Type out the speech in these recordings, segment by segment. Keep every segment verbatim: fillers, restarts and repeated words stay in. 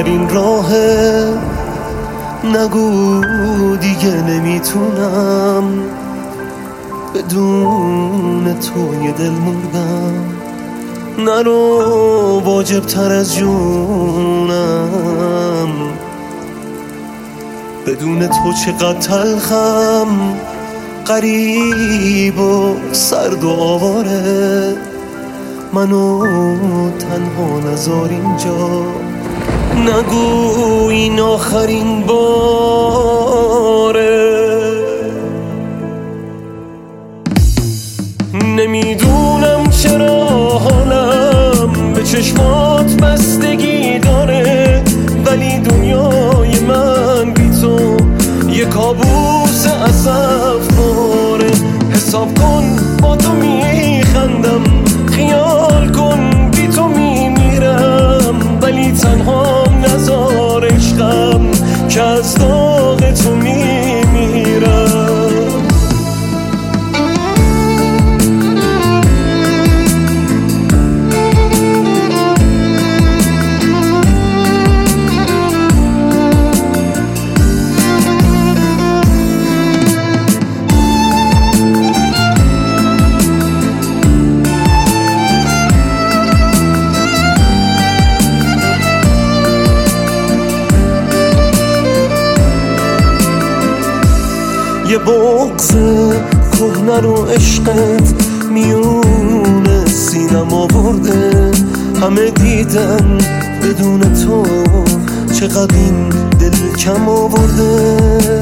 آخرین راهه. نگو دیگه نمیتونم بدون تو یه دل مردم. نرو واجب تر از جونم، بدون تو چقدر تلخم، غریب و سرد و آواره. منو تنها نذار اینجا، نگو این آخرین باره. نمیدونم چرا حالم به چشمات بستگی داره، ولی دنیای من بی تو یه کابوس اسف باره. حساب کن با تو میخندم، خیال کن بی تو میمیرم، ولی تنها نذار عشقم که از داغ تو میمیرم. یه بغض کهنه رو عشقت میونه سینم آورده. همه دیدن بدون تو چقدر این دل کم آورده.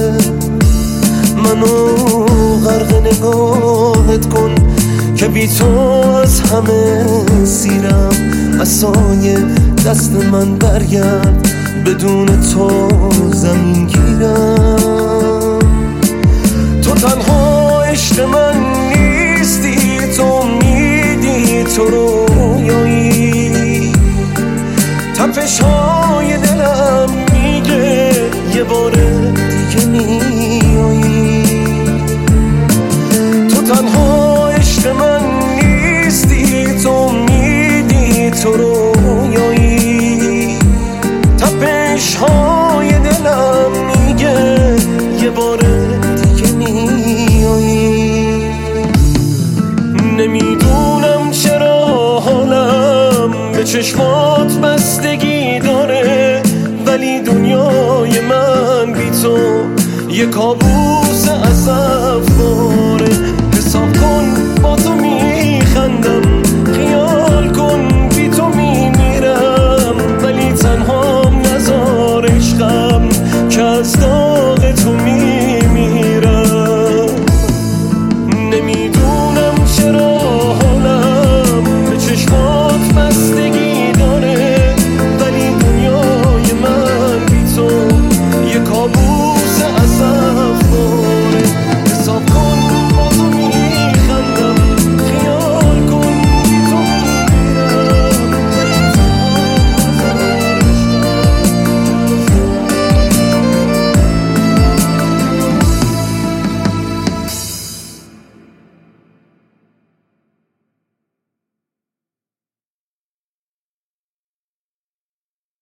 منو غرق نگاهت کن که بی تو از همه سیرم. عصای دست من برگرد، بدون تو زمین گیرم. تو تنها عشق من نیستی، تو میدی تو رویایی. تپش های دلم میگه یه بار دیگه میایی. تو تنها عشق من نیستی، تو میدی تو رویایی. تپش های دلم میگه یه بار نمیدونم چرا حالم به چشمات بستگی داره، ولی دنیای من بی تو یه کابوس اسف باره. حساب کن با تو